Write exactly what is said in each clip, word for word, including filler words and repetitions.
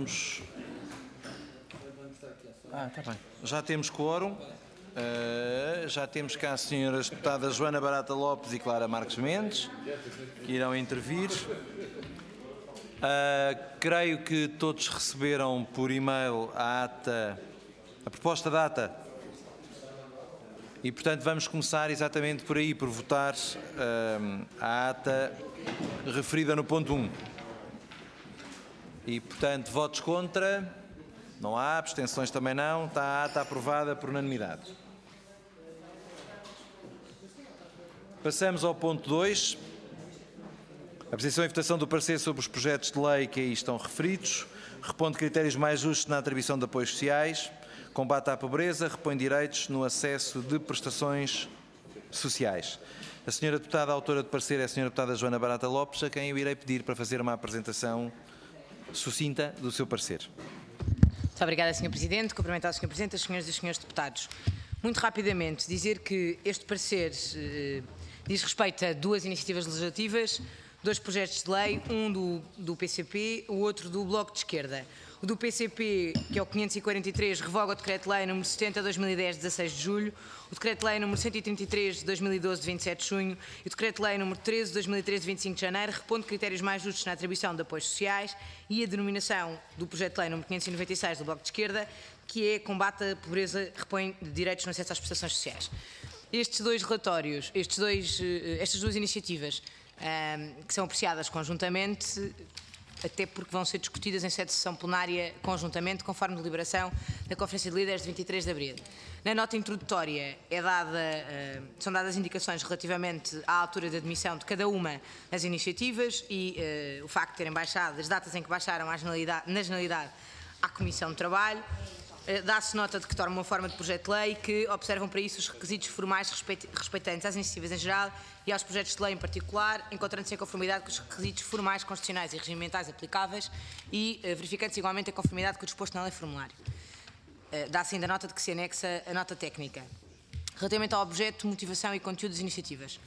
temos... Ah, tá bem. Já temos quórum. Uh, já temos cá as senhoras deputadas Joana Barata Lopes e Clara Marques Mendes, que irão intervir. Uh, creio que todos receberam por e-mail a ata, a proposta de ata, e portanto vamos começar exatamente por aí, por votar uh, a ata referida no ponto um. E portanto, votos contra, não há, abstenções também não, está a ata aprovada por unanimidade. Passamos ao ponto dois. Apresentação e votação do parecer sobre os projetos de lei que aí estão referidos. Repondo critérios mais justos na atribuição de apoios sociais. Combate à pobreza. Repõe direitos no acesso de prestações sociais. A senhora deputada autora do parecer é a senhora deputada Joana Barata Lopes, a quem eu irei pedir para fazer uma apresentação sucinta do seu parecer. Muito obrigada, senhor Presidente. Cumprimentar o senhor Presidente, as senhoras e os senhores deputados. Muito rapidamente, dizer que este parecer eh, diz respeito a duas iniciativas legislativas, dois projetos de lei, um do, do P C P, o outro do Bloco de Esquerda. O do P C P, que é o quinhentos e quarenta e três, revoga o Decreto-Lei número setenta de dois mil e dez, de dezasseis de julho, o Decreto-Lei número cento e trinta e três de dois mil e doze, de vinte e sete de junho, e o Decreto-Lei número treze de dois mil e treze, de vinte e cinco de janeiro, repondo critérios mais justos na atribuição de apoios sociais, e a denominação do Projeto-Lei número quinhentos e noventa e seis do Bloco de Esquerda, que é combate à pobreza, repõe direitos no acesso às prestações sociais. Estes dois relatórios, estes dois, estas duas iniciativas, um, que são apreciadas conjuntamente, até porque vão ser discutidas em sede de sessão plenária conjuntamente, conforme deliberação da Conferência de Líderes de vinte e três de abril. Na nota introdutória é dada, uh, são dadas indicações relativamente à altura de admissão de cada uma das iniciativas e uh, o facto de terem baixado, as datas em que baixaram à generalidade, na generalidade à Comissão de Trabalho. Dá-se nota de que torna uma forma de projeto de lei que observam para isso os requisitos formais respeitantes às iniciativas em geral e aos projetos de lei em particular, encontrando-se em conformidade com os requisitos formais, constitucionais e regimentais aplicáveis e verificando-se igualmente em conformidade com o disposto na lei formulário. Dá-se ainda nota de que se anexa a nota técnica. Relativamente ao objeto, motivação e conteúdo das iniciativas.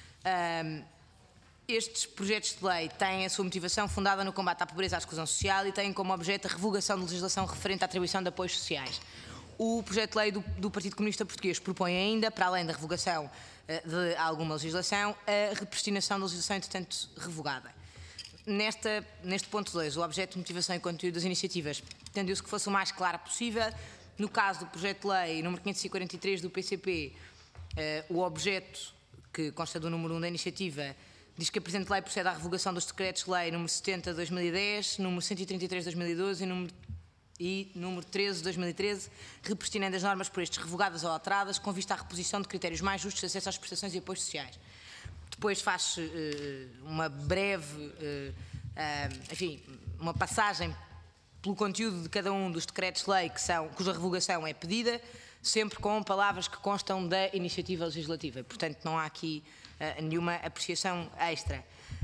Estes projetos de lei têm a sua motivação fundada no combate à pobreza e à exclusão social e têm como objeto a revogação de legislação referente à atribuição de apoios sociais. O projeto de lei do, do Partido Comunista Português propõe ainda, para além da revogação uh, de alguma legislação, a repristinação da legislação, entretanto, revogada. Nesta, neste ponto dois, o objeto, motivação e conteúdo das iniciativas tendeu-se que fosse o mais claro possível. No caso do projeto de lei número quinhentos e quarenta e três do P C P, uh, o objeto, que consta do número um da iniciativa, diz que a presente lei procede à revogação dos decretos-lei número setenta de dois mil e dez, número cento e trinta e três de dois mil e doze e número, e número treze de dois mil e treze, repristinando as normas por estes revogadas ou alteradas, com vista à reposição de critérios mais justos de acesso às prestações e apoios sociais. Depois faz uh, uma breve, uh, uh, enfim, uma passagem pelo conteúdo de cada um dos decretos-lei que são, cuja revogação é pedida, sempre com palavras que constam da iniciativa legislativa. Portanto, não há aqui uh, nenhuma apreciação extra.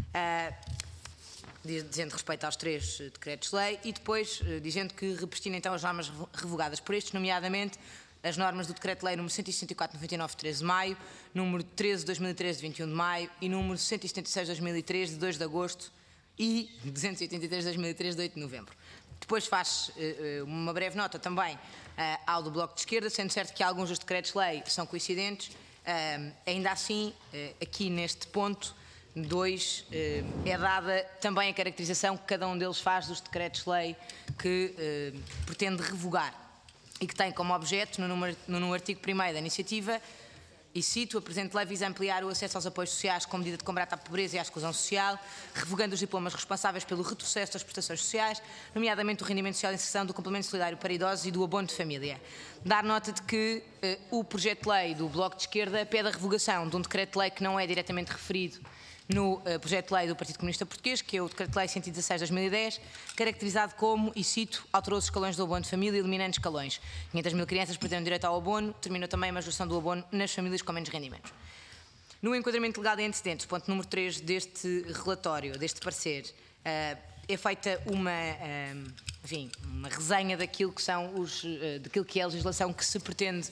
Uh, dizendo respeito aos três decretos-lei e depois uh, dizendo que repristina então as normas revogadas por estes, nomeadamente as normas do Decreto-Lei número cento e sessenta e quatro de noventa e nove de treze de maio, número treze de dois mil e treze de vinte e um de maio e número cento e setenta e seis de dois mil e três de dois de agosto e duzentos e oitenta e três de dois mil e treze de oito de novembro. Depois faz uh, uma breve nota também uh, ao do Bloco de Esquerda, sendo certo que alguns dos decretos-lei são coincidentes. Uh, ainda assim, uh, aqui neste ponto dois, uh, é dada também a caracterização que cada um deles faz dos decretos-lei que uh, pretende revogar e que tem como objeto, no, número, no artigo primeiro da iniciativa, e cito, a presente lei visa ampliar o acesso aos apoios sociais como medida de combate à pobreza e à exclusão social, revogando os diplomas responsáveis pelo retrocesso das prestações sociais, nomeadamente o rendimento social de inserção, do complemento solidário para idosos e do abono de família. Dar nota de que eh, o projeto de lei do Bloco de Esquerda pede a revogação de um decreto-lei que não é diretamente referido no uh, projeto de lei do Partido Comunista Português, que é o Decreto-Lei cento e dezasseis de dois mil e dez, caracterizado como, e cito, alterou os escalões do abono de família, eliminando escalões. quinhentas mil crianças perderam direito ao abono, terminou também a majoração do abono nas famílias com menos rendimentos. No enquadramento legal de antecedentes, ponto número três deste relatório, deste parecer, uh, é feita uma, uh, enfim, uma resenha daquilo que, são os, uh, daquilo que é a legislação que se pretende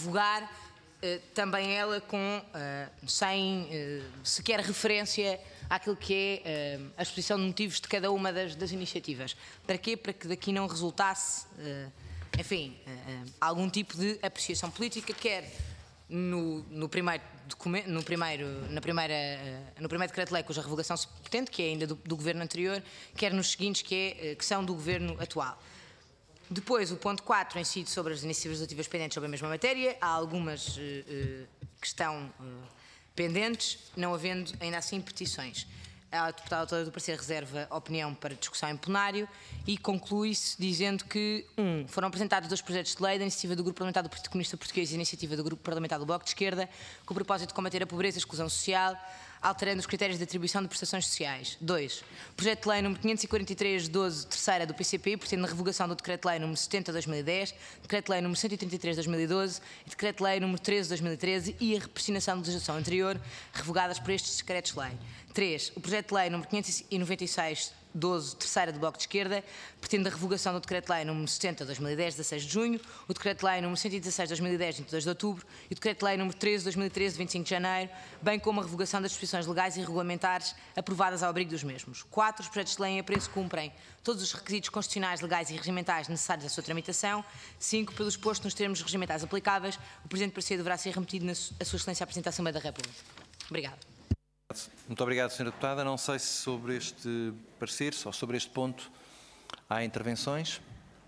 revogar, também ela com, uh, sem uh, sequer referência àquilo que é uh, a exposição de motivos de cada uma das, das iniciativas. Para quê? Para que daqui não resultasse, uh, enfim, uh, algum tipo de apreciação política, quer no, no primeiro documento, no primeiro, na primeira, uh, no primeiro decreto-lei cuja revogação se pretende, que é ainda do, do governo anterior, quer nos seguintes, que, é, uh, que são do governo atual. Depois, o ponto quatro incide sobre as iniciativas legislativas pendentes sobre a mesma matéria. Há algumas uh, uh, que estão uh, pendentes, não havendo ainda assim petições. A deputada autora do parecer reserva opinião para discussão em plenário e conclui-se dizendo que, um, foram apresentados dois projetos de lei da iniciativa do Grupo Parlamentar do Partido Comunista Português e a iniciativa do Grupo Parlamentar do Bloco de Esquerda, com o propósito de combater a pobreza e a exclusão social, alterando os critérios de atribuição de prestações sociais. dois. O projeto de lei número quinhentos e quarenta e três, doze, terceira do P C P, pretende a revogação do decreto-lei número setenta, dois mil e dez, decreto-lei número cento e trinta e três, dois mil e doze e decreto-lei número treze, dois mil e treze e a represinação de legislação anterior, revogadas por estes decretos-lei. três. O projeto de lei número quinhentos e noventa e seis, doze, terceira do Bloco de Esquerda, pretende a revogação do decreto-lei número setenta, dois mil e dez, dezasseis de junho, o decreto-lei número cento e dezassseis, dois mil e dez, vinte e dois de outubro e o decreto-lei número treze, dois mil e treze, vinte e cinco de janeiro, bem como a revogação das disposições legais e regulamentares aprovadas ao abrigo dos mesmos. quatro. Os projetos de lei em apreço cumprem todos os requisitos constitucionais, legais e regimentais necessários à sua tramitação. cinco. Pelo exposto nos termos regimentais aplicáveis, o presente parecer deverá ser remetido na Sua Excelência à Presidente da Assembleia da República. Obrigada. Muito obrigado, senhora Deputada. Não sei se sobre este parecer, ou sobre este ponto, há intervenções.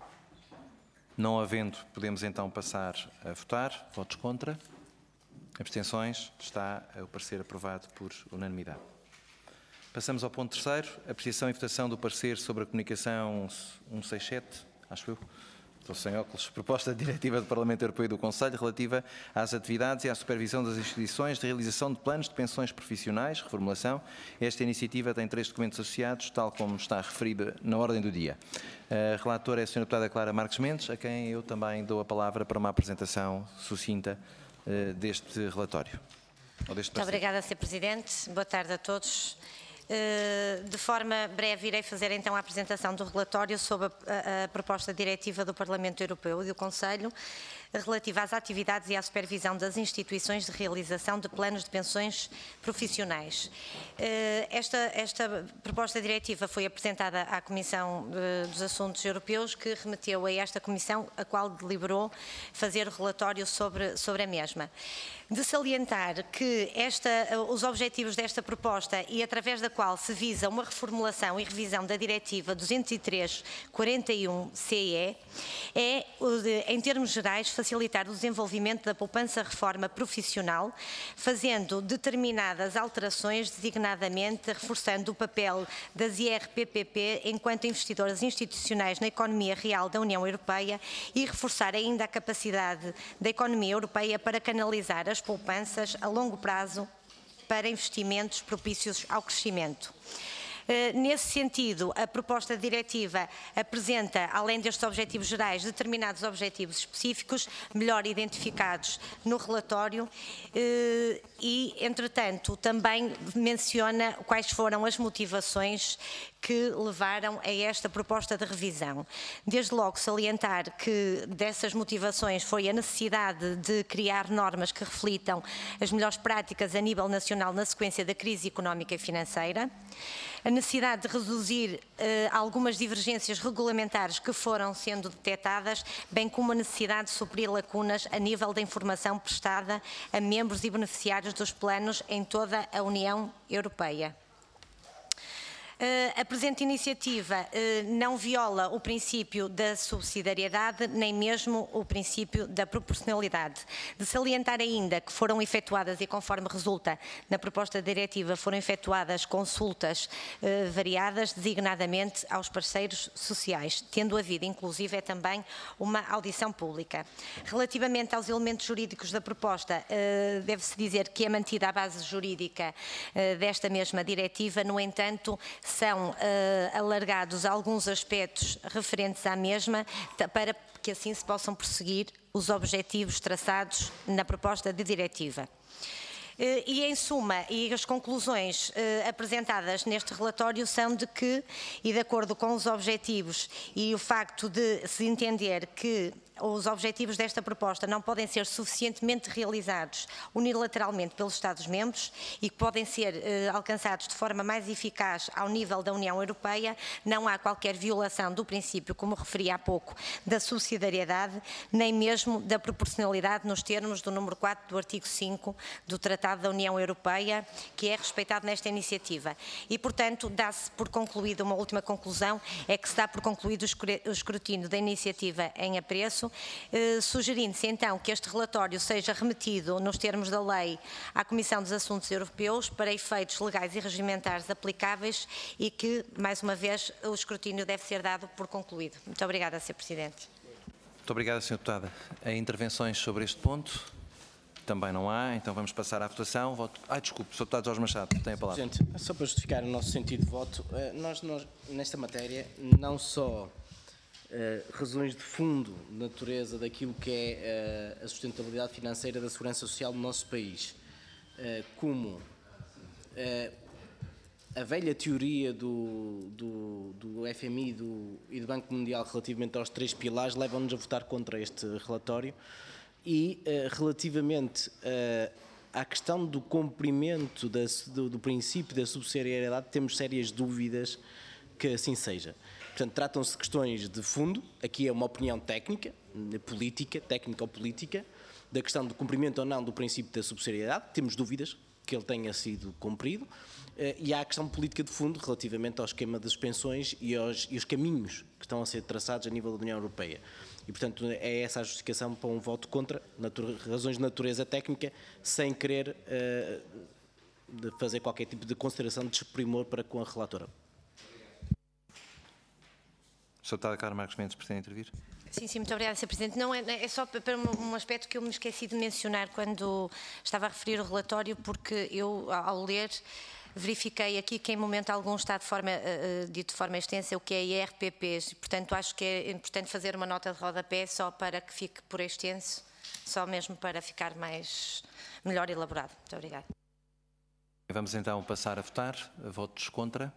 Não havendo, podemos então passar a votar. Votos contra? Abstenções? Está o parecer aprovado por unanimidade. Passamos ao ponto terceiro. Apreciação e votação do parecer sobre a comunicação cento e sessenta e sete, acho eu. Estou sem óculos. Proposta de diretiva do Parlamento Europeu e do Conselho relativa às atividades e à supervisão das instituições de realização de planos de pensões profissionais, reformulação. Esta iniciativa tem três documentos associados, tal como está referida na ordem do dia. A relatora é a senhora Deputada Clara Marques Mendes, a quem eu também dou a palavra para uma apresentação sucinta uh, deste relatório. Ou deste Muito obrigada, senhor Presidente. Boa tarde a todos. De forma breve, irei fazer então a apresentação do relatório sobre a, a, a proposta diretiva do Parlamento Europeu e do Conselho relativa às atividades e à supervisão das instituições de realização de planos de pensões profissionais. Esta, esta proposta diretiva foi apresentada à Comissão dos Assuntos Europeus, que remeteu a esta Comissão, a qual deliberou fazer o relatório sobre, sobre a mesma. De salientar que esta, os objetivos desta proposta e através da qual se visa uma reformulação e revisão da Diretiva duzentos e três quarenta e um C E é, em termos gerais, facilitar o desenvolvimento da poupança-reforma profissional, fazendo determinadas alterações, designadamente reforçando o papel das I R P P P enquanto investidoras institucionais na economia real da União Europeia e reforçar ainda a capacidade da economia europeia para canalizar as poupanças a longo prazo para investimentos propícios ao crescimento. Nesse sentido, a proposta diretiva apresenta, além destes objetivos gerais, determinados objetivos específicos, melhor identificados no relatório e, entretanto, também menciona quais foram as motivações que levaram a esta proposta de revisão. Desde logo salientar que dessas motivações foi a necessidade de criar normas que reflitam as melhores práticas a nível nacional na sequência da crise económica e financeira, a necessidade de reduzir eh, algumas divergências regulamentares que foram sendo detectadas, bem como a necessidade de suprir lacunas a nível da informação prestada a membros e beneficiários dos planos em toda a União Europeia. Uh, a presente iniciativa uh, não viola o princípio da subsidiariedade, nem mesmo o princípio da proporcionalidade. De salientar ainda que foram efetuadas, e conforme resulta na proposta diretiva, foram efetuadas consultas uh, variadas, designadamente aos parceiros sociais, tendo havido inclusive é também uma audição pública. Relativamente aos elementos jurídicos da proposta, uh, deve-se dizer que é mantida a base jurídica uh, desta mesma diretiva, no entanto, são uh, alargados alguns aspectos referentes à mesma para que assim se possam prosseguir os objetivos traçados na proposta de diretiva. E, em suma, e as conclusões eh, apresentadas neste relatório são de que, e de acordo com os objetivos e o facto de se entender que os objetivos desta proposta não podem ser suficientemente realizados unilateralmente pelos Estados-membros e que podem ser eh, alcançados de forma mais eficaz ao nível da União Europeia, não há qualquer violação do princípio, como referi há pouco, da subsidiariedade, nem mesmo da proporcionalidade nos termos do número quatro do artigo cinco do Tratado da União Europeia, que é respeitado nesta iniciativa. E, portanto, dá-se por concluída uma última conclusão, é que se dá por concluído o escrutínio da iniciativa em apreço, eh, sugerindo-se então que este relatório seja remetido nos termos da lei à Comissão dos Assuntos Europeus para efeitos legais e regimentares aplicáveis e que, mais uma vez, o escrutínio deve ser dado por concluído. Muito obrigada, senhor Presidente. Muito obrigado, senhora Deputada. Há intervenções sobre este ponto? Também não há, então vamos passar à votação. Voto... Ai, desculpe, senhor Deputado Jorge Machado, tem a palavra. Presidente, só para justificar o nosso sentido de voto, nós, nós nesta matéria, não só uh, razões de fundo, de natureza daquilo que é uh, a sustentabilidade financeira da segurança social do nosso país, uh, como uh, a velha teoria do, do, do F M I do, e do Banco Mundial relativamente aos três pilares levam-nos a votar contra este relatório. E uh, relativamente uh, à questão do cumprimento da, do, do princípio da subsidiariedade, temos sérias dúvidas que assim seja. Portanto, tratam-se de questões de fundo, aqui é uma opinião técnica, política, técnica ou política, da questão do cumprimento ou não do princípio da subsidiariedade, temos dúvidas que ele tenha sido cumprido, uh, e há a questão política de fundo relativamente ao esquema das pensões e aos, e os caminhos que estão a ser traçados a nível da União Europeia. E, portanto, é essa a justificação para um voto contra, razões de natureza técnica, sem querer uh, de fazer qualquer tipo de consideração de desprimor para com a relatora. senhor Deputado Carla Marques Mendes, pretende intervir? Sim, sim, muito obrigada, senhor Presidente. Não, é, é só para um aspecto que eu me esqueci de mencionar quando estava a referir o relatório, porque eu, ao ler, verifiquei aqui que em momento algum está de forma, uh, dito de forma extensa o que é I R P Ps, portanto acho que é importante fazer uma nota de rodapé só para que fique por extenso, só mesmo para ficar mais, melhor elaborado. Muito obrigada. Vamos então passar a votar. Votos contra?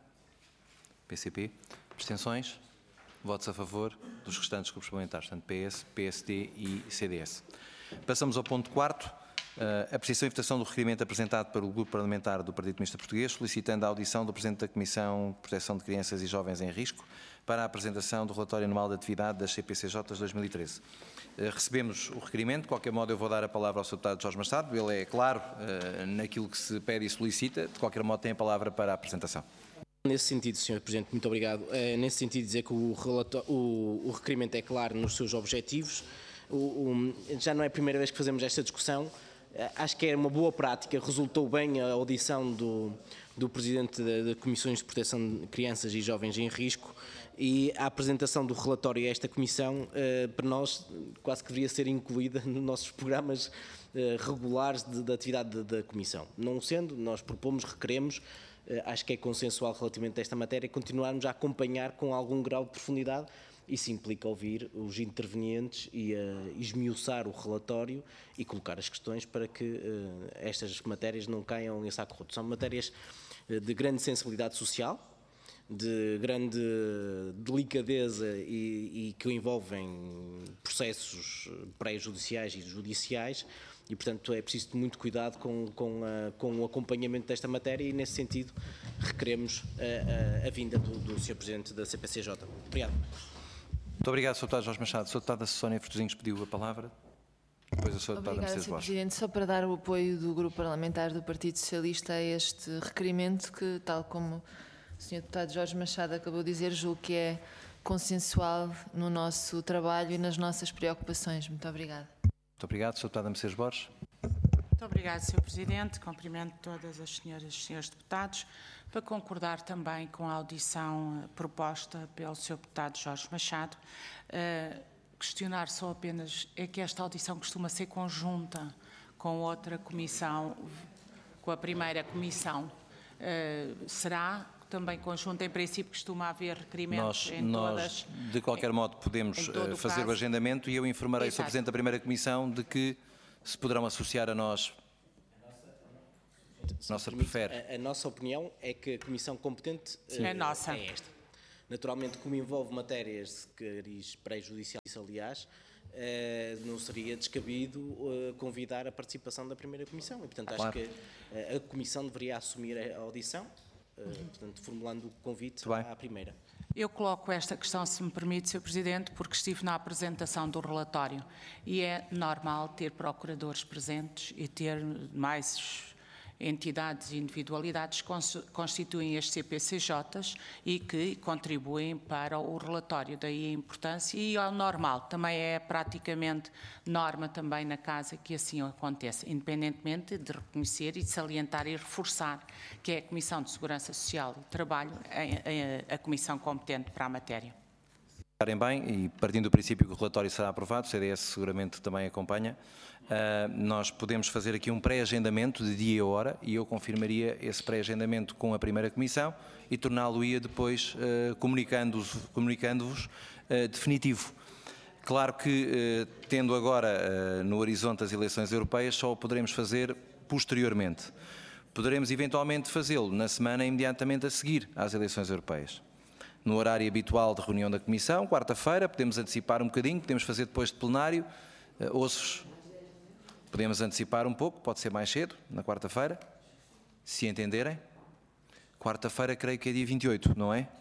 P C P. Abstenções? Votos a favor dos restantes grupos parlamentares, portanto P S, P S D e C D S. Passamos ao ponto quarto. Uh, apreciação e votação do requerimento apresentado pelo Grupo Parlamentar do Partido Comunista Português, solicitando a audição do Presidente da Comissão de Proteção de Crianças e Jovens em Risco para a apresentação do relatório anual de atividade das C P C J de dois mil e treze. Uh, recebemos o requerimento, de qualquer modo eu vou dar a palavra ao senhor Deputado Jorge Machado, ele é claro uh, naquilo que se pede e solicita, de qualquer modo tem a palavra para a apresentação. Nesse sentido, senhor Presidente, muito obrigado. Uh, nesse sentido, dizer que o, o, o requerimento é claro nos seus objetivos. O, o, já não é a primeira vez que fazemos esta discussão. Acho que é uma boa prática, resultou bem a audição do, do Presidente da, da Comissões de Proteção de Crianças e Jovens em Risco e a apresentação do relatório a esta Comissão, eh, para nós, quase que deveria ser incluída nos nossos programas eh, regulares de, de atividade da Comissão. Não sendo, nós propomos, requeremos, eh, acho que é consensual relativamente a esta matéria, continuarmos a acompanhar com algum grau de profundidade. Isso implica ouvir os intervenientes e uh, esmiuçar o relatório e colocar as questões para que uh, estas matérias não caiam em saco roto. São matérias uh, de grande sensibilidade social, de grande delicadeza e, e que envolvem processos pré-judiciais e judiciais e, portanto, é preciso muito cuidado com, com, a, com o acompanhamento desta matéria e, nesse sentido, requeremos a, a, a vinda do, do senhor Presidente da C P C J. Obrigado. Muito obrigado, senhor Deputado Jorge Machado. senhora Deputada Sónia Fortuzinhos pediu a palavra. Depois a senhora Deputada Mercedes Borges. Presidente. Só para dar o apoio do Grupo Parlamentar do Partido Socialista a este requerimento que, tal como o senhor Deputado Jorge Machado acabou de dizer, julgo que é consensual no nosso trabalho e nas nossas preocupações. Muito obrigada. Muito obrigado, senhora Deputada Mercedes Borges. Muito obrigado, senhor Presidente. Cumprimento todas as senhoras e senhores deputados para concordar também com a audição proposta pelo senhor Deputado Jorge Machado. Uh, questionar só apenas é que esta audição costuma ser conjunta com outra comissão, com a primeira comissão. Uh, será também conjunta? Em princípio costuma haver requerimentos nós, em nós, todas. De qualquer modo podemos uh, fazer caso. o agendamento e eu informarei o senhor Exato. Presidente da primeira comissão de que se poderão associar a nós. A nossa prefere. A, a nossa opinião é que a comissão competente Sim, é, nossa. é esta. Naturalmente, como envolve matérias de cariz pré-judiciais, aliás, uh, não seria descabido uh, convidar a participação da primeira comissão. E, portanto, Claro. acho que uh, a comissão deveria assumir a audição, uh, portanto, formulando o convite à primeira. Eu coloco esta questão, se me permite, senhor Presidente, porque estive na apresentação do relatório e é normal ter procuradores presentes e ter mais entidades e individualidades que constituem as C P C Js e que contribuem para o relatório. Daí a importância e ao normal. Também é praticamente norma também na Casa que assim aconteça, independentemente de reconhecer e salientar e reforçar que é a Comissão de Segurança Social e Trabalho a, a, a comissão competente para a matéria. Estarem bem, e partindo do princípio que o relatório será aprovado, o C D S seguramente também acompanha, uh, nós podemos fazer aqui um pré-agendamento de dia e hora e eu confirmaria esse pré-agendamento com a primeira comissão e torná-lo-ia depois uh, comunicando-vos comunicando uh, definitivo. Claro que, uh, tendo agora uh, no horizonte as eleições europeias, só o poderemos fazer posteriormente. Poderemos eventualmente fazê-lo na semana imediatamente a seguir às eleições europeias. No horário habitual de reunião da Comissão, quarta-feira, podemos antecipar um bocadinho, podemos fazer depois de plenário, uh, ouço-vos. Podemos antecipar um pouco, pode ser mais cedo, na quarta-feira, se entenderem. Quarta-feira creio que é dia vinte e oito, não é?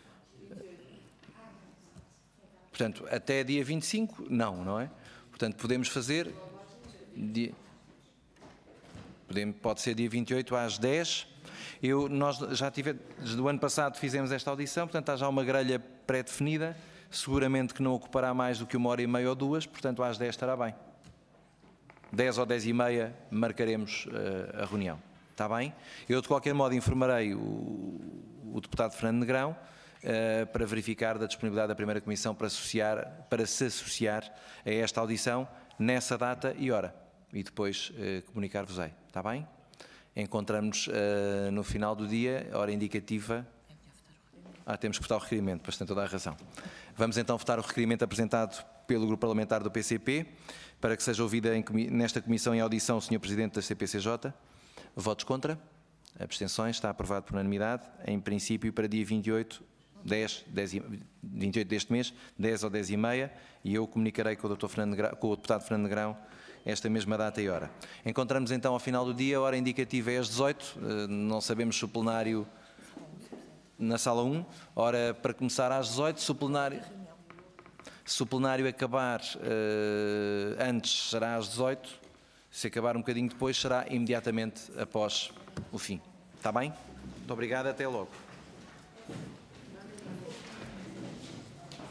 Portanto, até dia vinte e cinco, não, não é? Portanto, podemos fazer... Dia, podemos, pode ser dia vinte e oito às dez. Eu, nós já tivemos, do ano passado fizemos esta audição, portanto há já uma grelha pré-definida, seguramente que não ocupará mais do que uma hora e meia ou duas, portanto às dez estará bem. dez ou dez e meia marcaremos uh, a reunião, está bem? Eu de qualquer modo informarei o, o deputado Fernando Negrão uh, para verificar da disponibilidade da primeira comissão para, associar, para se associar a esta audição nessa data e hora e depois uh, comunicar-vos-ei, está bem? Encontramos uh, no final do dia, hora indicativa. Ah, temos que votar o requerimento, pois tem toda a razão. Vamos então votar o requerimento apresentado pelo Grupo Parlamentar do P C P, para que seja ouvida em, nesta comissão em audição o senhor Presidente da C P C J. Votos contra? Abstenções? Está aprovado por unanimidade. Em princípio, para dia vinte e oito, dez, dez, vinte e oito deste mês, dez ou dez e meia, e eu comunicarei com o, doutor Fernando Negrão, com o deputado Fernando Negrão esta mesma data e hora. Encontramos então ao final do dia, a hora indicativa é às dezoito, não sabemos se o plenário na sala um, hora para começar às dezoito, se o plenário, se o plenário acabar uh, antes será às dezoito, se acabar um bocadinho depois será imediatamente após o fim. Está bem? Muito obrigado, até logo.